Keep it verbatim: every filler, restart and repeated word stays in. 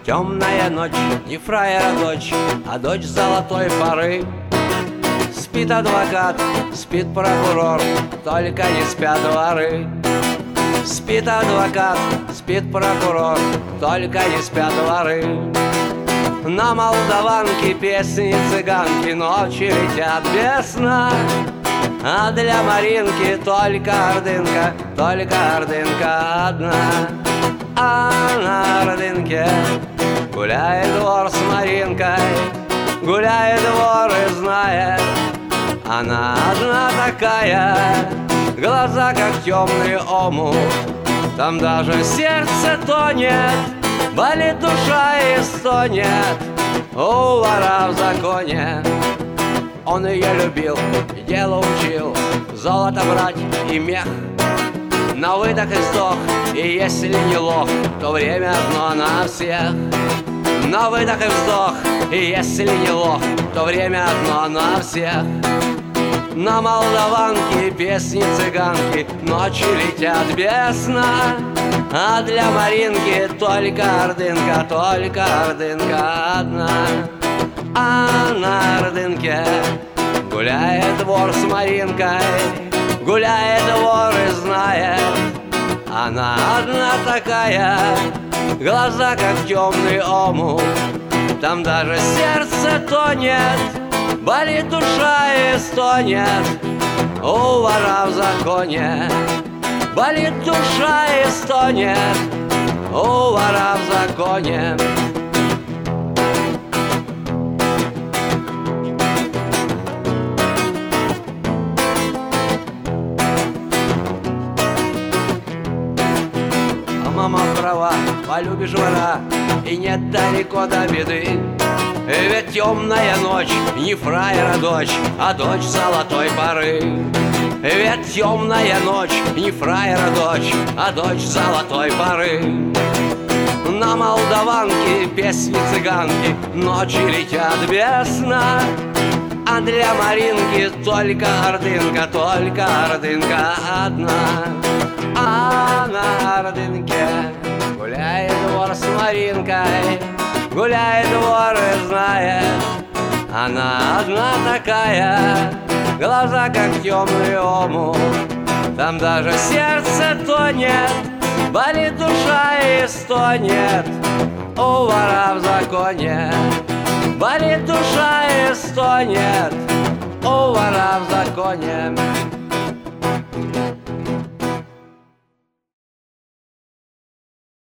Темная ночь, не фраера дочь, а дочь золотой поры. Спит адвокат, спит прокурор, только не спят воры. Спит адвокат, спит прокурор, только не спят воры. На молдаванке песни цыганки ночи летят без сна. А для Маринки только ордынка, только ордынка одна. А на ордынке гуляет вор с Маринкой, гуляет вор и знает, она одна такая, глаза как темный омут, там даже сердце тонет, болит душа и стонет у вора в законе. Он ее любил и дело учил, золото брать и мех. На выдох и вздох, и если не лох, то время одно на всех. На выдох и вздох, и если не лох, то время одно на всех. На молдаванке песни цыганки ночи летят без сна. А для Маринки только ордынка, только ордынка одна. А на ордынке гуляет вор с Маринкой, гуляет вор и знает, она одна такая, глаза как темный омут, там даже сердце тонет, болит душа и стонет у вора в законе. Болит душа и стонет у вора в законе. Мама права, полюбишь вора, и нет далеко до беды. Ведь темная ночь не фраера дочь, а дочь золотой поры. Ведь темная ночь не фраера дочь, а дочь золотой поры. На молдаванке песни цыганки ночи летят без сна. А для Маринки только ордынка, только ордынка одна. А на ордынке гуляет вор с Маринкой, гуляет вор и знает, она одна такая, глаза как темный омут, там даже сердце тонет, болит душа и стонет у вора в законе. Болит душа и стонет у вора в законе.